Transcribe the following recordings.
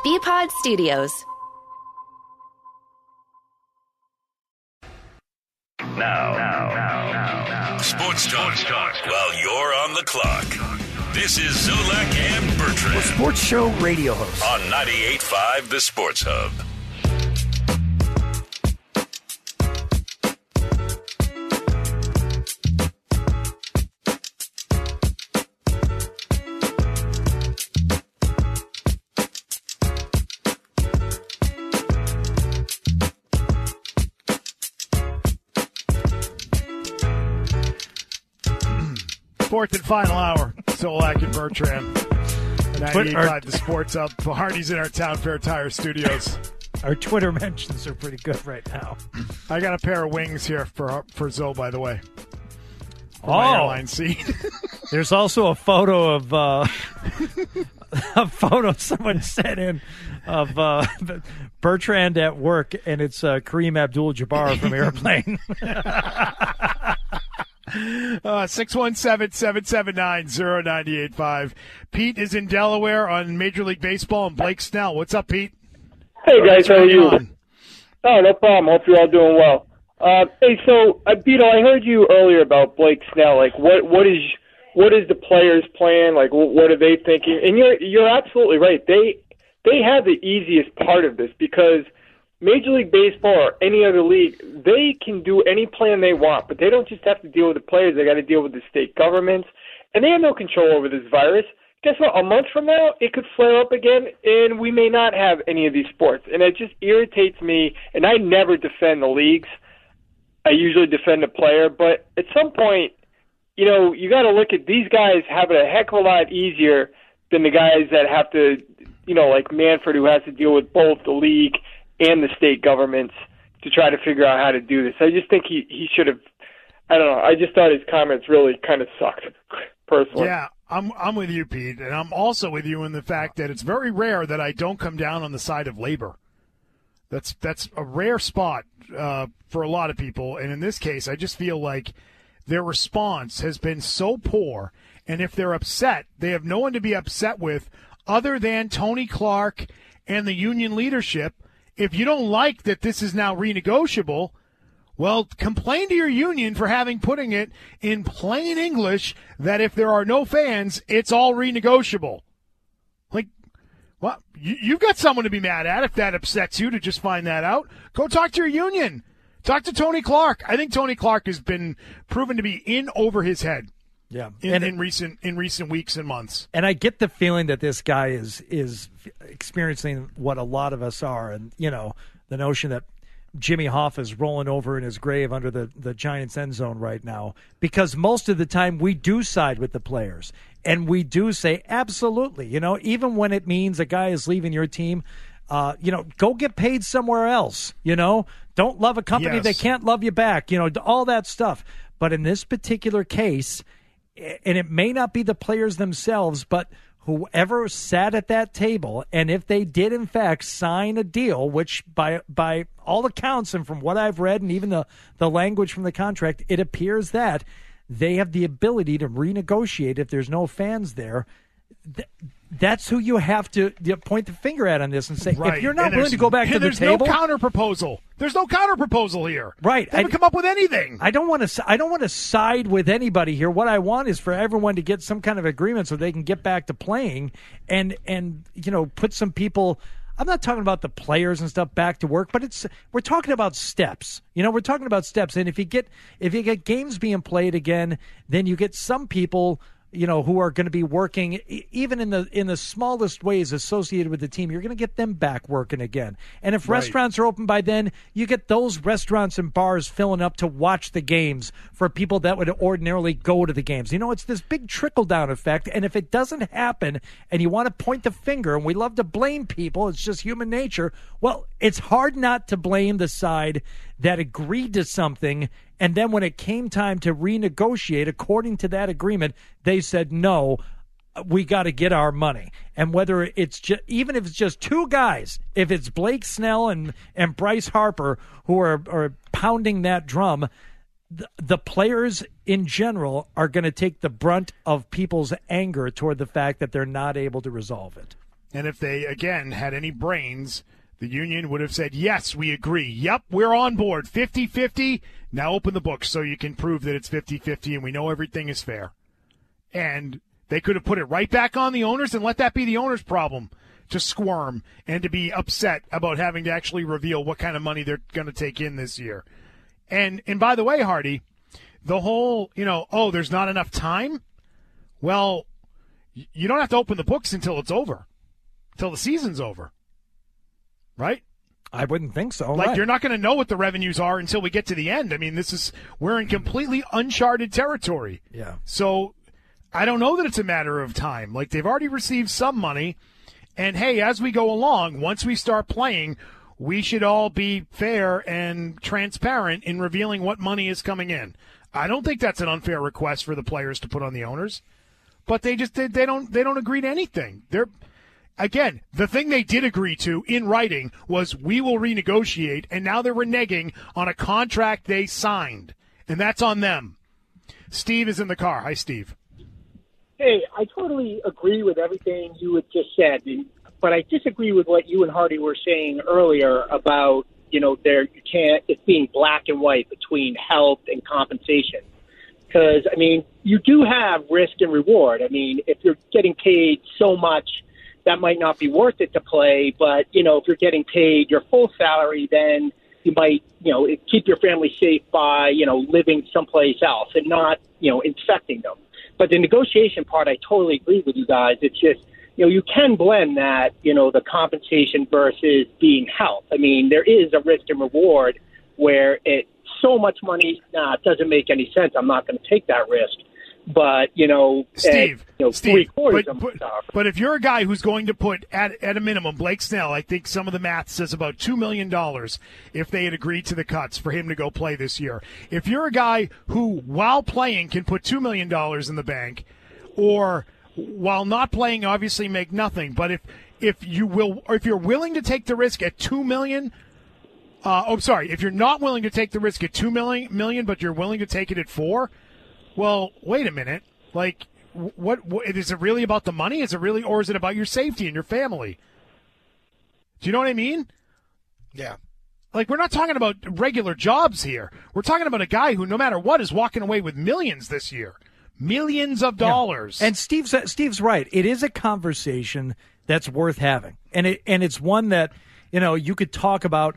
BPod Studios. Now. Sports talk while you're on the clock. This is Zolak and Bertrand. A sports show radio host. On 98.5 The Sports Hub. Fourth and final hour. Zolak and Bertrand. 98.5 The Sports Hub. Hardy's in our Town Fair Tire Studios. Our Twitter mentions are pretty good right now. I got a pair of wings here for Zoe, by the way. For my airline seat. There's also a photo of someone sent in of Bertrand at work, and it's Kareem Abdul-Jabbar from Airplane. 617-779-0985. Pete is in Delaware on Major League Baseball, and Blake Snell. What's up, Pete? Hey, guys. How are you? Oh, no problem. Hope you're all doing well. Hey, so, Beto, I heard you earlier about Blake Snell. Like, what is the players' plan? Like, what are they thinking? And you're absolutely right. They have the easiest part of this because Major League Baseball or any other league, they can do any plan they want, but they don't just have to deal with the players. They got to deal with the state governments, and they have no control over this virus. Guess what? A month from now, it could flare up again, and we may not have any of these sports. And it just irritates me, and I never defend the leagues. I usually defend the player, but at some point, you know, you got to look at these guys having a heck of a lot easier than the guys that have to, you know, like Manfred, who has to deal with both the league and the state governments to try to figure out how to do this. I just think he should have, I don't know, I just thought his comments really kind of sucked, personally. Yeah, I'm with you, Pete, and I'm also with you in the fact that it's very rare that I don't come down on the side of labor. That's a rare spot for a lot of people, and in this case, I just feel like their response has been so poor, and if they're upset, they have no one to be upset with other than Tony Clark and the union leadership. If you don't like that this is now renegotiable, well, complain to your union for putting it in plain English that if there are no fans, it's all renegotiable. Like, well, you've got someone to be mad at if that upsets you to just find that out. Go talk to your union. Talk to Tony Clark. I think Tony Clark has been proven to be in over his head. Yeah, in recent weeks and months. And I get the feeling that this guy is experiencing what a lot of us are, and you know, the notion that Jimmy Hoffa is rolling over in his grave under the Giants' end zone right now, because most of the time we do side with the players, and we do say absolutely, you know, even when it means a guy is leaving your team, you know, go get paid somewhere else. You know, don't love a company that can't love you back. You know, all that stuff. But in this particular case, and it may not be the players themselves, but whoever sat at that table, and if they did in fact sign a deal, which by all accounts and from what I've read and even the language from the contract, it appears that they have the ability to renegotiate if there's no fans there. That's who you have to point the finger at on this and say, if you're not willing to go back to the table, there's no counter proposal. There's no counter proposal here. Right? They haven't come up with anything. I don't want to side with anybody here. What I want is for everyone to get some kind of agreement so they can get back to playing and you know, put some people. I'm not talking about the players and stuff back to work, but we're talking about steps. You know, we're talking about steps. And if you get games being played again, then you get some people, you know, who are going to be working even in the smallest ways associated with the team. You're going to get them back working again. And if restaurants are open by then, you get those restaurants and bars filling up to watch the games for people that would ordinarily go to the games. You know, it's this big trickle-down effect. And if it doesn't happen and you want to point the finger, and we love to blame people, it's just human nature, well, it's hard not to blame the side that agreed to something, and then when it came time to renegotiate according to that agreement, they said, no, we got to get our money. And whether it's even if it's just two guys, if it's Blake Snell and Bryce Harper who are pounding that drum, the players in general are going to take the brunt of people's anger toward the fact that they're not able to resolve it. And if they, again, had any brains, the union would have said, yes, we agree. Yep, we're on board. 50-50. Now open the books so you can prove that it's 50-50 and we know everything is fair. And they could have put it right back on the owners and let that be the owner's problem to squirm and to be upset about having to actually reveal what kind of money they're going to take in this year. And by the way, Hardy, the whole, there's not enough time. Well, you don't have to open the books until it's over, until the season's over, right? I wouldn't think so. Like, right. You're not going to know what the revenues are until we get to the end. I mean, we're in completely uncharted territory. Yeah. So I don't know that it's a matter of time. Like, they've already received some money, and hey, as we go along, once we start playing, we should all be fair and transparent in revealing what money is coming in. I don't think that's an unfair request for the players to put on the owners, but they don't agree to anything. Again, the thing they did agree to in writing was we will renegotiate, and now they're reneging on a contract they signed, and that's on them. Steve is in the car. Hi, Steve. Hey, I totally agree with everything you had just said, but I disagree with what you and Hardy were saying earlier about, it's being black and white between health and compensation. Because, you do have risk and reward. If you're getting paid so much, that might not be worth it to play, but, if you're getting paid your full salary, then you might, keep your family safe by, living someplace else and not, infecting them. But the negotiation part, I totally agree with you guys. It's just, you can blend that, the compensation versus being health. There is a risk and reward where so much money, it doesn't make any sense. I'm not going to take that risk. But, Steve, but if you're a guy who's going to put, at a minimum, Blake Snell, I think some of the math says about $2 million if they had agreed to the cuts for him to go play this year. If you're a guy who, while playing, can put $2 million in the bank, or while not playing, obviously make nothing, but if you're willing to take the risk at $2 million, if you're not willing to take the risk at $2 million, but you're willing to take it at $4 million, well, wait a minute. Like, what is it really about the money? Is it really, or is it about your safety and your family? Do you know what I mean? Yeah. Like, we're not talking about regular jobs here. We're talking about a guy who, no matter what, is walking away with millions this year. Millions of dollars. Yeah. And Steve's right. It is a conversation that's worth having. And it's one that, you could talk about.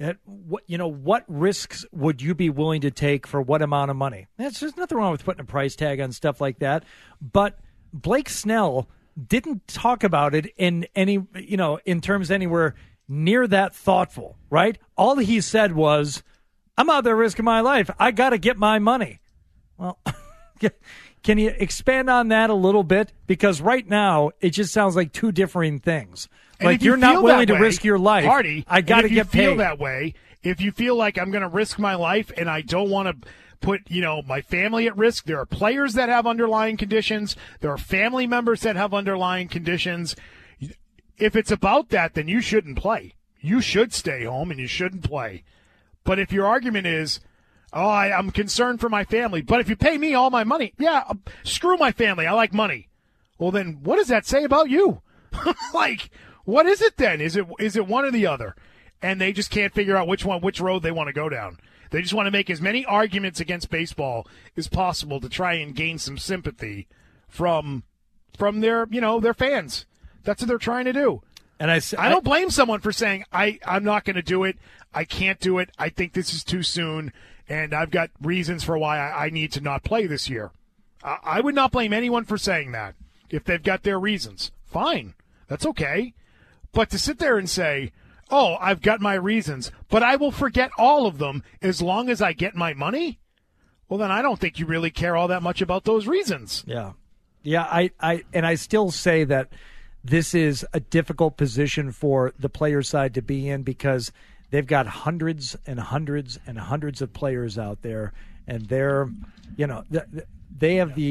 What risks would you be willing to take for what amount of money? There's nothing wrong with putting a price tag on stuff like that. But Blake Snell didn't talk about it in any, in terms anywhere near that thoughtful, right? All he said was, I'm out there risking my life. I got to get my money. Well, can you expand on that a little bit? Because right now, it just sounds like two differing things. Like, you're not willing to risk your life. Hardy, I got to get paid. If you feel that way, if you feel like I'm going to risk my life and I don't want to put, my family at risk, there are players that have underlying conditions. There are family members that have underlying conditions. If it's about that, then you shouldn't play. You should stay home and you shouldn't play. But if your argument is, I'm concerned for my family, but if you pay me all my money, screw my family. I like money. Well, then what does that say about you? Like, what is it then? Is it one or the other? And they just can't figure out which road they want to go down. They just want to make as many arguments against baseball as possible to try and gain some sympathy from their fans. That's what they're trying to do. And I don't blame someone for saying I'm not going to do it. I can't do it. I think this is too soon, and I've got reasons for why I need to not play this year. I would not blame anyone for saying that if they've got their reasons. Fine, that's okay. But to sit there and say, I've got my reasons, but I will forget all of them as long as I get my money, well, then I don't think you really care all that much about those reasons. Yeah. Yeah, I still say that this is a difficult position for the player side to be in because they've got hundreds and hundreds and hundreds of players out there, and they have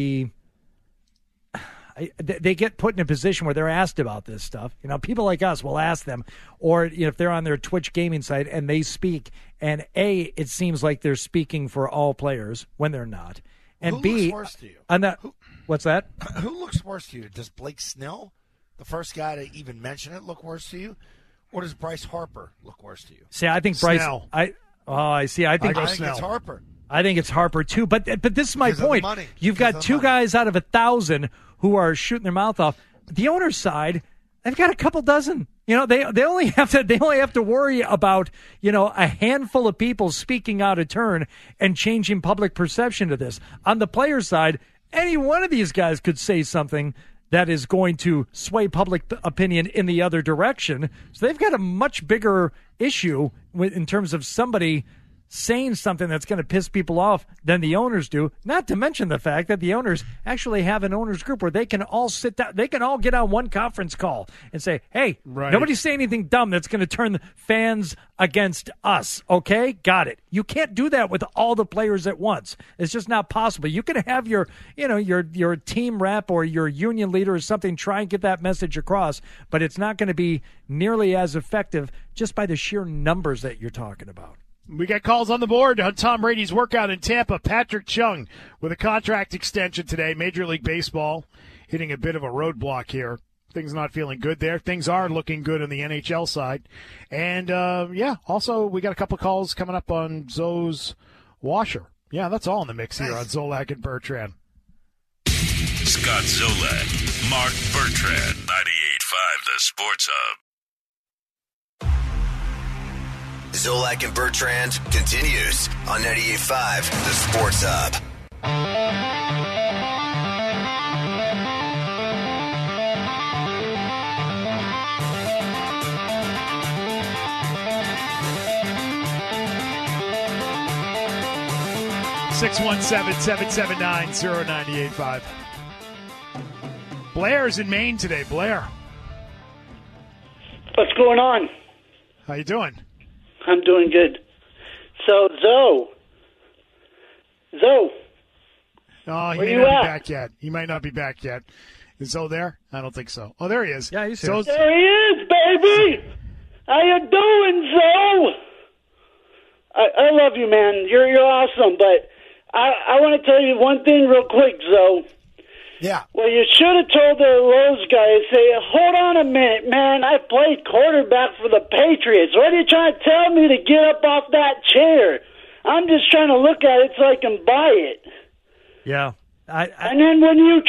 they get put in a position where they're asked about this stuff. People like us will ask them, or if they're on their Twitch gaming site and they speak, and A, it seems like they're speaking for all players when they're not, and Who B, looks worse to you? what's that? Who looks worse to you? Does Blake Snell the first guy to even mention it, look worse to you? Or does Bryce Harper look worse to you? See, I think Bryce. Snell. I think I think it's Harper. I think it's Harper too. But this is my Because of the point. money. You've Because got of the two money. guys out of 1,000 who are shooting their mouth off. The owner's side, they've got a couple dozen. You know, they only have to worry about, you know, a handful of people speaking out of turn and changing public perception to this. On the player's side, any one of these guys could say something that is going to sway public opinion in the other direction. So they've got a much bigger issue in terms of somebody saying something that's going to piss people off than the owners do, not to mention the fact that the owners actually have an owners group where they can all sit down, they can all get on one conference call and say, hey, nobody say anything dumb that's going to turn the fans against us, okay? Got it. You can't do that with all the players at once. It's just not possible. You can have your team rep or your union leader or something try and get that message across, but it's not going to be nearly as effective just by the sheer numbers that you're talking about. We got calls on the board on Tom Brady's workout in Tampa. Patrick Chung with a contract extension today. Major League Baseball hitting a bit of a roadblock here. Things not feeling good there. Things are looking good on the NHL side. And, also we got a couple of calls coming up on Zoe's washer. Yeah, that's all in the mix here on Zolak and Bertrand. Scott Zolak, Mark Bertrand, 98.5 The Sports Hub. Zolak and Bertrand continues on 98.5 The Sports Hub. (617-779-0985). Blair's in Maine today. Blair, What's going on? how you doing? I'm doing good. So, Zoe. Oh, he Where may you not at? be back yet. He might not be back yet. Is Zoe there? I don't think so. Oh, there he is. Yeah, he's here. Zoe's- There he is, baby. How you doing, Zoe? I love you, man. You're awesome. But I want to tell you one thing real quick, Zoe. Yeah. Well, you should have told the Lowe's guys, say, hold on a minute, man. I played quarterback for the Patriots. What are you trying to tell me to get up off that chair? I'm just trying to look at it so I can buy it. Yeah. And then when you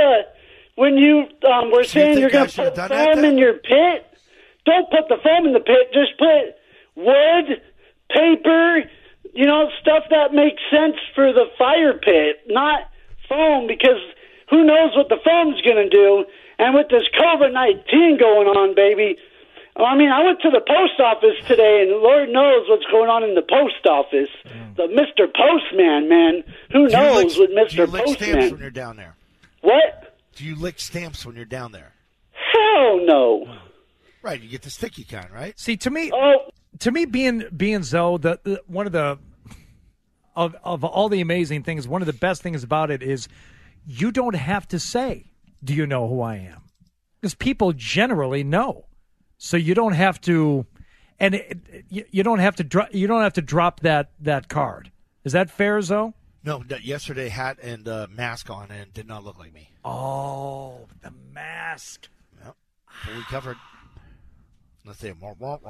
were saying you're going to put foam in your pit, don't put the foam in the pit. Just put wood, paper, stuff that makes sense for the fire pit, not foam, because who knows what the foam's going to do. And with this COVID-19 going on, baby, I mean, I went to the post office today, and Lord knows what's going on in the post office. The Mr. Postman, man. Who knows with Mr. Do you lick Postman? stamps when you're down there? What? Do you lick stamps when you're down there? Hell no. Right, you get the sticky kind, right? See, to me, Oh, being Zoe, the one of the of all the amazing things, one of the best things about it is you don't have to say, "Do you know who I am?" Because people generally know, so you don't have to, and you don't have to drop that card. Is that fair, Zoe? No, yesterday hat and mask on and did not look like me. Oh, the mask. Yep. Fully covered. Let's say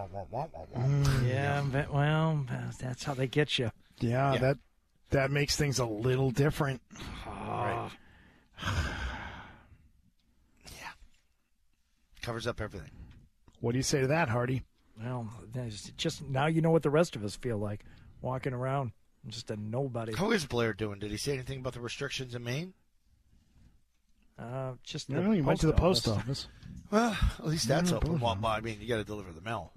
Yeah, but, well, that's how they get you. Yeah, that makes things a little different. Right. Yeah. Covers up everything. What do you say to that, Hardy? Well, just now you know what the rest of us feel like walking around. I'm just a nobody. How is Blair doing? Did he say anything about the restrictions in Maine? Just No, he went to the post office. Well, at least that's open. Well, I mean, you got to deliver the mail.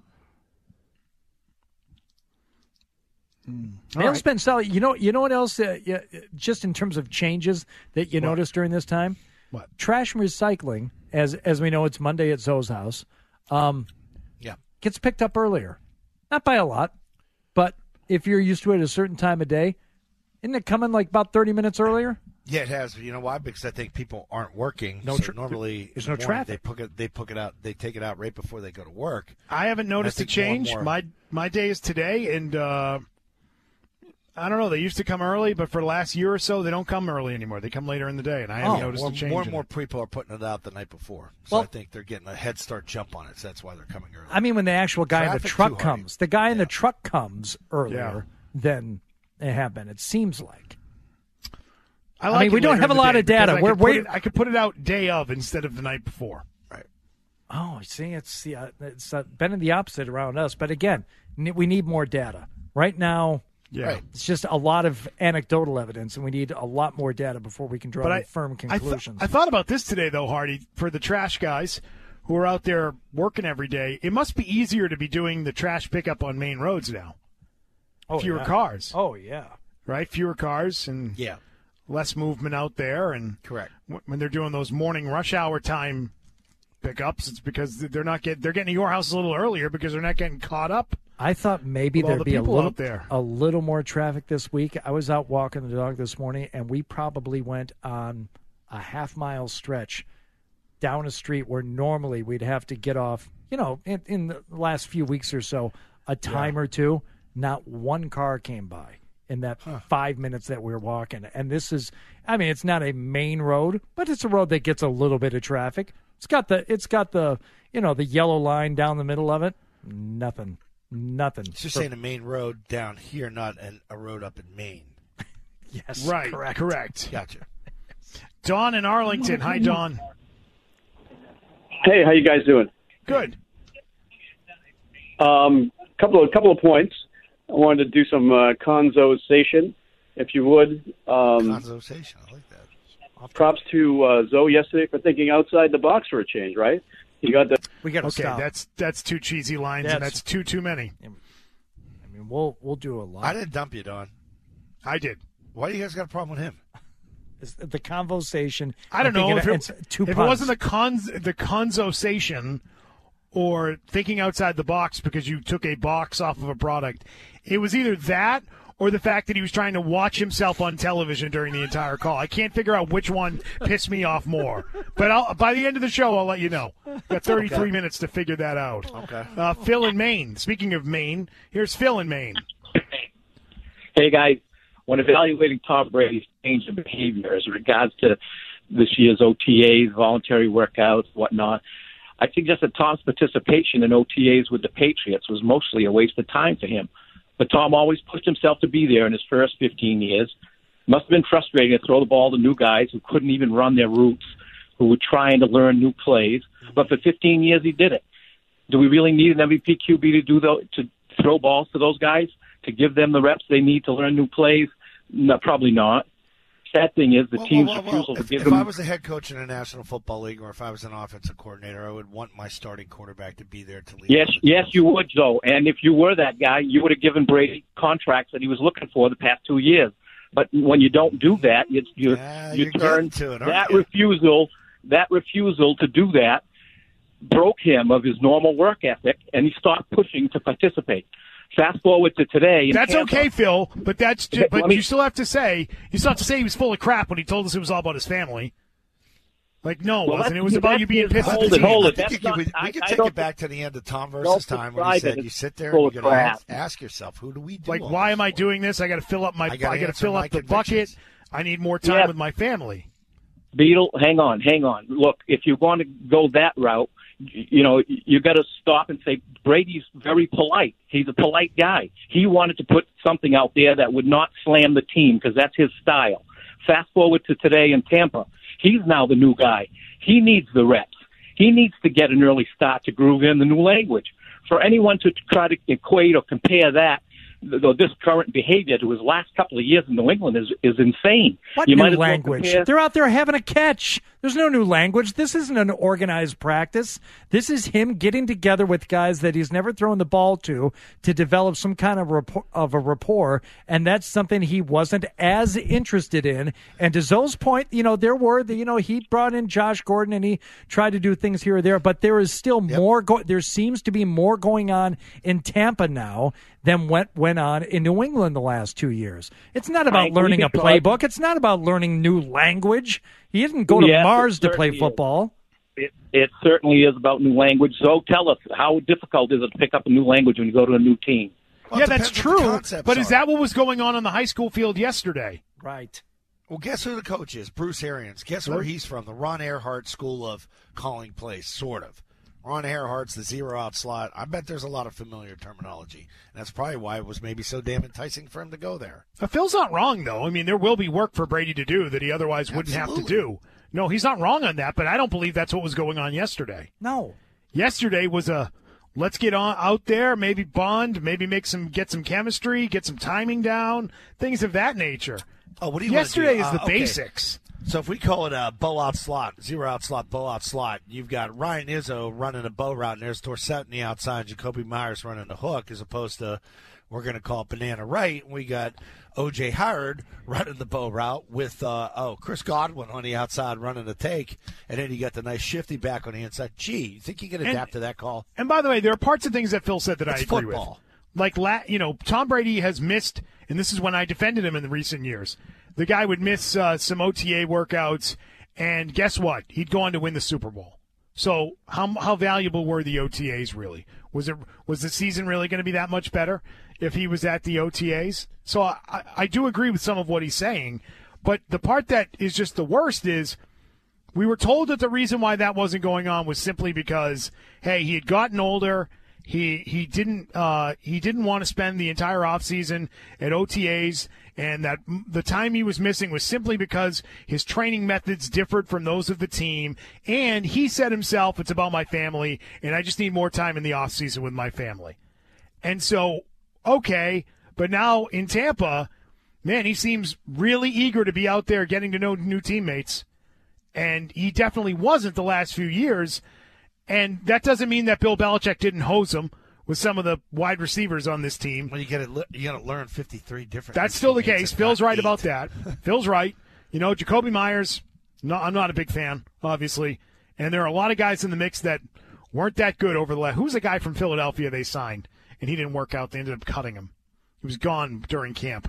Mail's been solid. You know what else? Just in terms of changes that you noticed during this time. What? Trash and recycling, as we know, it's Monday at Zoe's house. Gets picked up earlier, not by a lot, but if you're used to it at a certain time of day, isn't it coming like about 30 minutes earlier? Yeah, it has. You know why? Because I think people aren't working. Normally, there's no traffic. They take it out right before they go to work. I haven't noticed a change. My day is today, and I don't know. They used to come early, but for the last year or so, they don't come early anymore. They come later in the day, and I haven't noticed a change. More and more people are putting it out the night before. So I think they're getting a head start jump on it. So that's why they're coming early. I mean, when the actual guy in the truck comes, in the truck comes earlier than they have been. It seems like. I mean, we don't have a lot of data. I could put it out day of instead of the night before. Right. Oh, see, it's been the opposite around us. But again, we need more data right now. Yeah, it's just a lot of anecdotal evidence, and we need a lot more data before we can draw any firm conclusions. I thought about this today, though, Hardy, for the trash guys who are out there working every day. It must be easier to be doing the trash pickup on main roads now. Fewer cars. Oh, yeah. Right? Fewer cars and less movement out there. And correct. When they're doing those morning rush hour time pickups, it's because they're getting to your house a little earlier because they're not getting caught up. I thought maybe there'd be a little more traffic this week. I was out walking the dog this morning, and we probably went on a half-mile stretch down a street where normally we'd have to get off, in the last few weeks or so, a time or two. Not one car came by in that 5 minutes that we were walking. And this is, it's not a main road, but it's a road that gets a little bit of traffic. It's got the the yellow line down the middle of it. Nothing. It's just saying a main road down here, not a road up in Maine. Yes, right. Correct. Gotcha. Don in Arlington. Hi, Don. Hey, how you guys doing? Good. Couple of points. I wanted to do some conversation, if you would. Conversation, I like that. Props to Zoe yesterday for thinking outside the box for a change, right? You got the. We got to stop. That's two cheesy lines, and that's too many. We'll do a lot. I didn't dump you, Don. I did. Why do you guys got a problem with him? It's the conversation. I don't know if it wasn't the conversation or thinking outside the box because you took a box off of a product. It was either that or the fact that he was trying to watch himself on television during the entire call. I can't figure out which one pissed me off more. But by the end of the show, I'll let you know. Got 33 minutes to figure that out. Okay. Phil in Maine. Speaking of Maine, here's Phil in Maine. Hey, guys. When evaluating Tom Brady's change of behavior as regards to this year's OTAs, voluntary workouts, whatnot, I suggest that Tom's participation in OTAs with the Patriots was mostly a waste of time for him. But Tom always pushed himself to be there in his first 15 years. Must have been frustrating to throw the ball to new guys who couldn't even run their routes, who were trying to learn new plays. But for 15 years, he did it. Do we really need an MVP QB to throw balls to those guys, to give them the reps they need to learn new plays? No, probably not. Sad thing is the team's refusal to give them. If I was a head coach in a National Football League, or if I was an offensive coordinator, I would want my starting quarterback to be there to lead. Yes, you would, Joe. And if you were that guy, you would have given Brady contracts that he was looking for the past 2 years. But when you don't do that, you turn to it, that refusal. That refusal to do that broke him of his normal work ethic, and he stopped pushing to participate. Fast forward to today. That's okay, Phil, but you still have to say he was full of crap when he told us it was all about his family. Like, no, it wasn't. It was about you being pissed at the team. Hold it. We can take it back to the end of Tom versus Time when he said you sit there and you got to ask yourself, who do we do? Like, why am I doing this? I got to fill up I got to fill up the bucket. I need more time with my family. Beetle, hang on. Look, if you're going to go that route, you got to stop and say Brady's very polite. He's a polite guy. He wanted to put something out there that would not slam the team because that's his style. Fast forward to today in Tampa. He's now the new guy. He needs the reps. He needs to get an early start to groove in the new language. For anyone to try to equate or compare this current behavior to his last couple of years in New England is insane. What new language? They're out there having a catch. There's no new language. This isn't an organized practice. This is him getting together with guys that he's never thrown the ball to develop some kind of a rapport, and that's something he wasn't as interested in. And to Zoe's point, there were he brought in Josh Gordon and he tried to do things here or there, but there is still more. There seems to be more going on in Tampa now than went on in New England the last 2 years. It's not about learning a playbook. It's not about learning new language. He didn't go to Mars to play football. It certainly is about new language. So tell us, how difficult is it to pick up a new language when you go to a new team? Well, yeah, that's true. But is that what was going on the high school field yesterday? Right. Well, guess who the coach is? Bruce Arians. Guess where he's from? The Ron Earhart School of Calling Plays, sort of. Ron Earhart's the zero-out slot. I bet there's a lot of familiar terminology. And that's probably why it was maybe so damn enticing for him to go there. Phil's not wrong, though. I mean, there will be work for Brady to do that he otherwise wouldn't have to do. No, he's not wrong on that, but I don't believe that's what was going on yesterday. No. Yesterday was let's get out there, maybe bond, maybe get some chemistry, get some timing down, things of that nature. Oh, what do you Yesterday is the basics. So if we call it a bow-out slot, zero-out slot, bow-out slot, you've got Ryan Izzo running a bow route, and there's Dorsett on the outside, Jacoby Myers running the hook, as opposed to we're going to call it banana right, and we got O.J. Howard running the bow route with, Chris Godwin on the outside running the take, and then you got the nice shifty back on the inside. Gee, you think you can adapt to that call? And by the way, there are parts of things that Phil said that I agree with. Like, Tom Brady has missed, and this is when I defended him in the recent years, the guy would miss some OTA workouts, and guess what? He'd go on to win the Super Bowl. So how valuable were the OTAs really? Was the season really going to be that much better if he was at the OTAs? So I do agree with some of what he's saying, but the part that is just the worst is we were told that the reason why that wasn't going on was simply because, hey, he had gotten older. He didn't want to spend the entire offseason at OTAs, and that the time he was missing was simply because his training methods differed from those of the team. And he said himself, it's about my family, and I just need more time in the offseason with my family. And so, okay, but now in Tampa, man, he seems really eager to be out there getting to know new teammates. And he definitely wasn't the last few years. And that doesn't mean that Bill Belichick didn't hose him with some of the wide receivers on this team. Well, you got to learn 53 different. That's still the case. Phil's right about that. Phil's right. Jacoby Myers, I'm not a big fan, obviously. And there are a lot of guys in the mix that weren't that good over the last. Who's the guy from Philadelphia they signed, and he didn't work out? They ended up cutting him. He was gone during camp.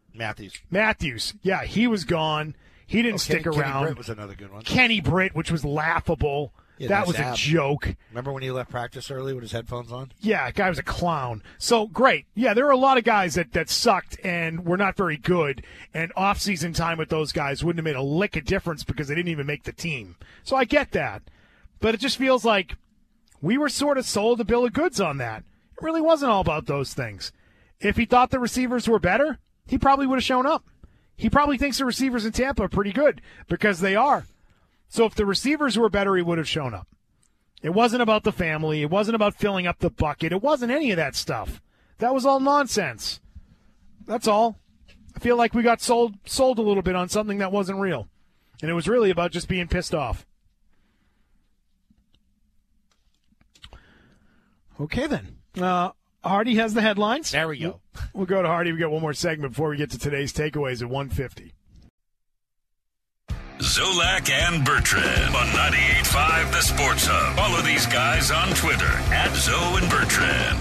Matthews. Yeah, he was gone. He didn't stick around. Kenny Britt was another good one. Kenny Britt, which was laughable. Yeah, that was a joke. Remember when he left practice early with his headphones on? Yeah, that guy was a clown. So, great. Yeah, there were a lot of guys that sucked and were not very good, and off-season time with those guys wouldn't have made a lick of difference because they didn't even make the team. So I get that. But it just feels like we were sort of sold a bill of goods on that. It really wasn't all about those things. If he thought the receivers were better, he probably would have shown up. He probably thinks the receivers in Tampa are pretty good because they are. So if the receivers were better, he would have shown up. It wasn't about the family. It wasn't about filling up the bucket. It wasn't any of that stuff. That was all nonsense. That's all. I feel like we got sold a little bit on something that wasn't real. And it was really about just being pissed off. Okay, then. Hardy has the headlines. There we go. We'll go to Hardy. We got one more segment before we get to today's takeaways at 1:50. Zolak and Bertrand on 98.5 The Sports Hub. Follow these guys on Twitter at Zo and Bertrand.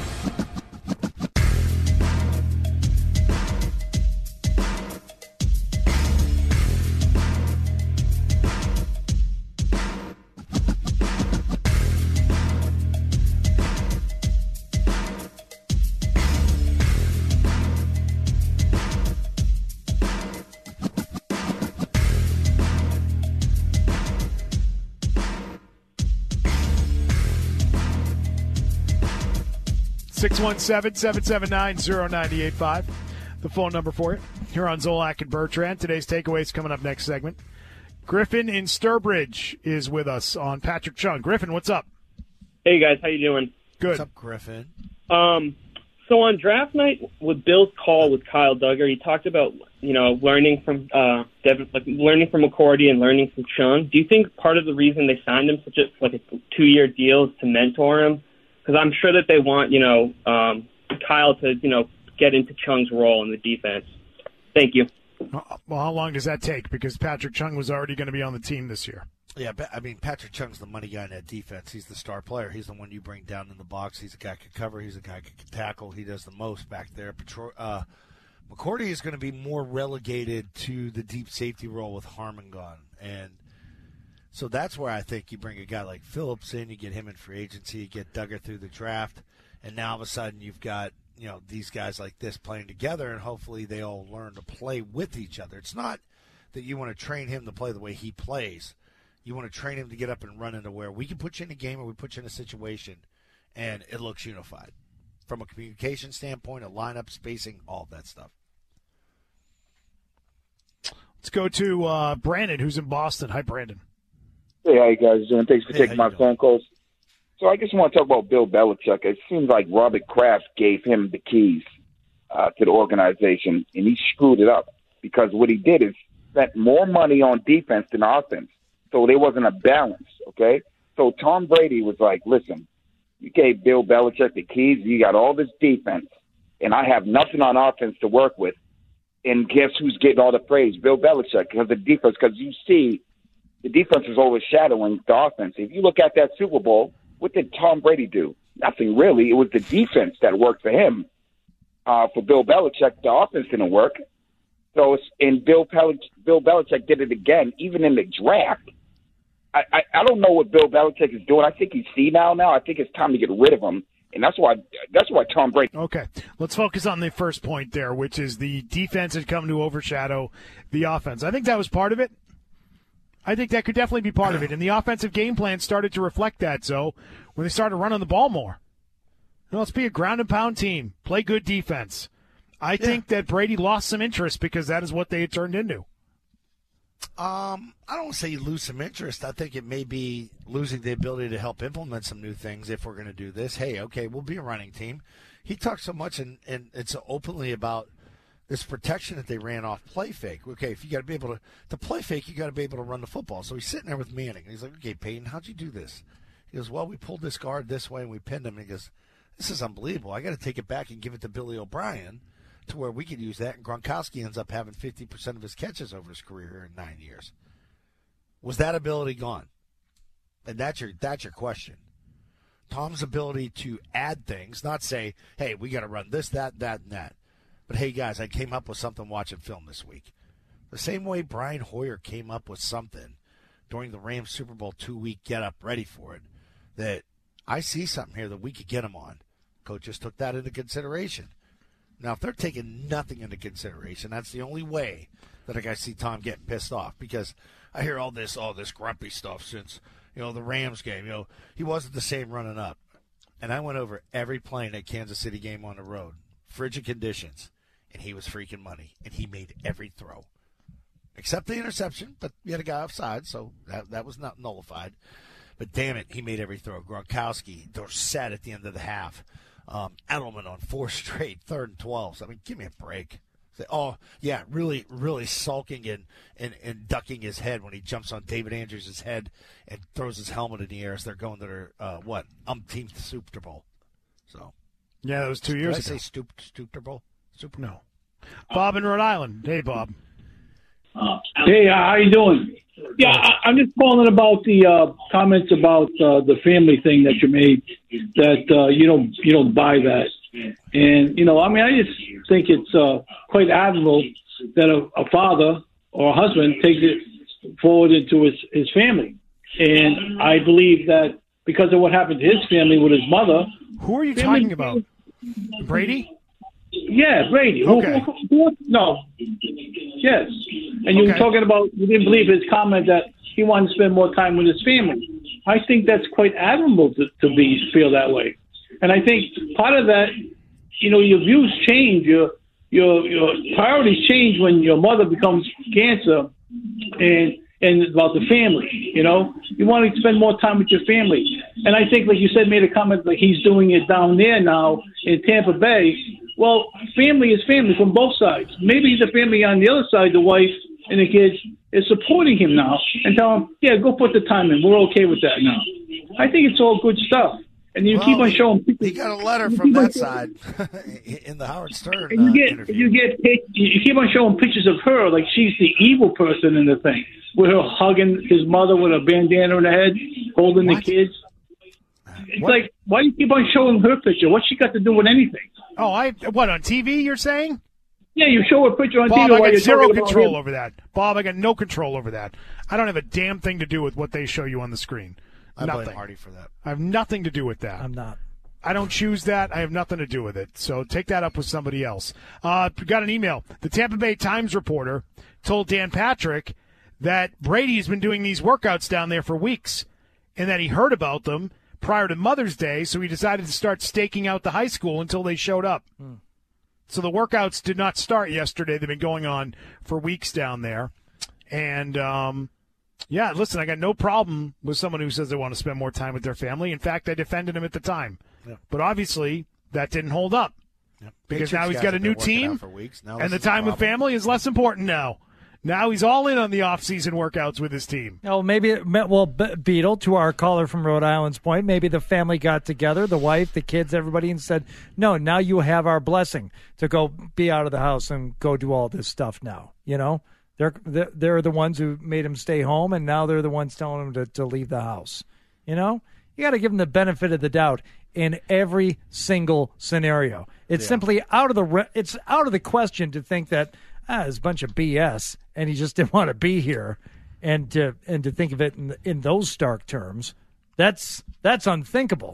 (617-779-0985), the phone number for you. Here on Zolak and Bertrand. Today's takeaways coming up next segment. Griffin in Sturbridge is with us on Patrick Chung. Griffin, what's up? Hey guys, how you doing? Good. What's up, Griffin? So on draft night with Bill's call with Kyle Duggar, he talked about learning from learning from McCourty and learning from Chung. Do you think part of the reason they signed him such a 2-year deal is to mentor him? Because I'm sure that they want, Kyle to, get into Chung's role in the defense. Thank you. Well, how long does that take? Because Patrick Chung was already going to be on the team this year. Yeah, I mean, Patrick Chung's the money guy in that defense. He's the star player. He's the one you bring down in the box. He's a guy who can cover. He's a guy who can tackle. He does the most back there. McCourty is going to be more relegated to the deep safety role with Harmon gone. And so that's where I think you bring a guy like Phillips in, you get him in free agency, you get Duggar through the draft, and now all of a sudden you've got, these guys like this playing together, and hopefully they all learn to play with each other. It's not that you want to train him to play the way he plays. You want to train him to get up and run into where we can put you in a game or we put you in a situation and it looks unified. From a communication standpoint, a lineup, spacing, all that stuff. Let's go to Brandon, who's in Boston. Hi, Brandon. Hey, how you guys doing? Thanks for taking my phone calls. So I just want to talk about Bill Belichick. It seems like Robert Kraft gave him the keys to the organization, and he screwed it up because what he did is spent more money on defense than offense. So there wasn't a balance, okay? So Tom Brady was like, listen, you gave Bill Belichick the keys, you got all this defense, and I have nothing on offense to work with. And guess who's getting all the praise? Bill Belichick, because the defense, because you see the defense is overshadowing the offense. If you look at that Super Bowl, what did Tom Brady do? Nothing really. It was the defense that worked for him. For Bill Belichick, the offense didn't work. So, and Bill Belichick did it again, even in the draft. I don't know what Bill Belichick is doing. I think he's senile now. I think it's time to get rid of him. And that's why Tom Brady. Okay, let's focus on the first point there, which is the defense had come to overshadow the offense. I think that was part of it. I think that could definitely be part of it. And the offensive game plan started to reflect that, so when they started running the ball more. Let's be a ground and pound team. Play good defense. I think that Brady lost some interest because that is what they had turned into. I don't say you lose some interest. I think it may be losing the ability to help implement some new things if we're going to do this. Hey, okay, we'll be a running team. He talks so much and it's so openly about this protection that they ran off play fake. Okay, if you got to be able to play fake, you got to be able to run the football. So he's sitting there with Manning. He's like, okay, Peyton, how'd you do this? He goes, well, we pulled this guard this way and we pinned him. And he goes, this is unbelievable. I got to take it back and give it to Billy O'Brien to where we could use that. And Gronkowski ends up having 50% of his catches over his career here in 9 years. Was that ability gone? And that's your question. Tom's ability to add things, not say, hey, we got to run this, that, and that. But, hey, guys, I came up with something watching film this week. The same way Brian Hoyer came up with something during the Rams Super Bowl 2-week get-up ready for it, that I see something here that we could get him on. Coaches took that into consideration. Now, if they're taking nothing into consideration, that's the only way that I see Tom getting pissed off, because I hear all this grumpy stuff since, the Rams game. He wasn't the same running up. And I went over every play in that Kansas City game on the road, frigid conditions, and he was freaking money, and he made every throw. Except the interception, but you had a guy offside, so that was not nullified. But damn it, he made every throw. Gronkowski, Dorsett at the end of the half. Edelman on 4 straight, 3rd and 12s. I mean, give me a break. Say, oh, yeah, really, really sulking and ducking his head when he jumps on David Andrews' head and throws his helmet in the air as they're going to their, umpteenth Super Bowl. So, yeah, that was 2 years ago. Did I say Super Bowl? No. Bob in Rhode Island. Hey, Bob. Hey, how you doing? Yeah, I'm just calling about the comments about the family thing that you made, that you don't buy that. And, I just think it's quite admirable that a father or a husband takes it forward into his family. And I believe that because of what happened to his family with his mother. Who are you talking about? Brady? Yeah, Brady. Okay. No. Yes. And you were talking about, you didn't believe his comment that he wanted to spend more time with his family. I think that's quite admirable to feel that way. And I think part of that, your views change, your priorities change when your mother becomes cancer and about the family, You want to spend more time with your family. And I think, like you said, made a comment like he's doing it down there now in Tampa Bay. Well, family is family from both sides. Maybe the family on the other side, the wife and the kids, is supporting him now and tell him, yeah, go put the time in. We're okay with that now. I think it's all good stuff. And you keep on showing people. He got a letter from that side in the Howard Stern interview. You keep on showing pictures of her like she's the evil person in the thing, with her hugging his mother with a bandana on her head, holding the kids. It's like, why do you keep on showing her picture? What's she got to do with anything? Oh, on TV you're saying? Yeah, you show a picture on Bob, TV. I got zero control over that. Bob, I got no control over that. I don't have a damn thing to do with what they show you on the screen. I nothing. blame Hardy for that. I have nothing to do with that. I'm not. I don't choose that. I have nothing to do with it. So take that up with somebody else. Got an email. The Tampa Bay Times reporter told Dan Patrick that Brady's been doing these workouts down there for weeks and that he heard about them prior to Mother's Day, so he decided to start staking out the high school until they showed up. So the workouts did not start yesterday. They've been going on for weeks down there. And, yeah, listen, I got no problem with someone who says they want to spend more time with their family. In fact, I defended him at the time. Yeah. But obviously, that didn't hold up. Yep. Because now he's got a new team, and the time with family is less important now. Now he's all in on the off-season workouts with his team. Oh, maybe, Beetle, to our caller from Rhode Island's point, maybe the family got together, the wife, the kids, everybody, and said, no, now you have our blessing to go be out of the house and go do all this stuff now, you know? They're the ones who made him stay home, and now they're the ones telling him to leave the house. You know? You got to give him the benefit of the doubt in every single scenario. It's simply out of the question to think that it's a bunch of BS, and he just didn't want to be here, and to think of it in those stark terms. That's unthinkable.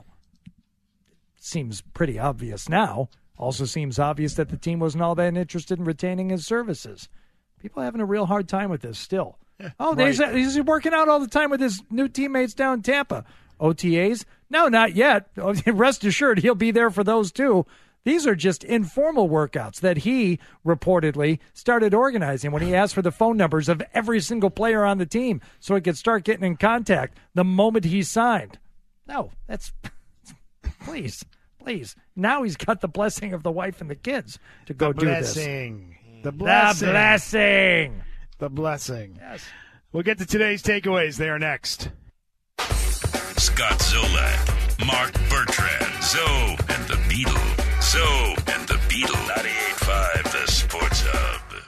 Seems pretty obvious now. Also seems obvious that the team wasn't all that interested in retaining his services. People are having a real hard time with this still. He's working out all the time with his new teammates down in Tampa. OTAs? No, not yet. Rest assured, he'll be there for those too. These are just informal workouts that he reportedly started organizing when he asked for the phone numbers of every single player on the team so he could start getting in contact the moment he signed. No, that's... Please. Now he's got the blessing of the wife and the kids to go do this. The blessing. Yes. We'll get to today's takeaways. They are next. Scott Zolak, Mark Bertrand, Zoe and the Beetle. Zoe and the Beetle. 98.5 The Sports Hub.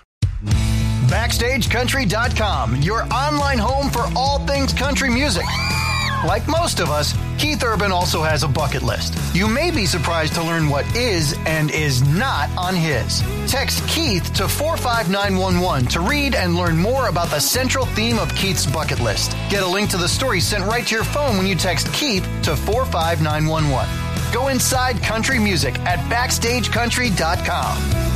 BackstageCountry.com, your online home for all things country music. Like most of us, Keith Urban also has a bucket list. You may be surprised to learn what is and is not on his. Text Keith to 45911 to read and learn more about the central theme of Keith's bucket list. Get a link to the story sent right to your phone when you text Keith to 45911. Go inside country music at BackstageCountry.com.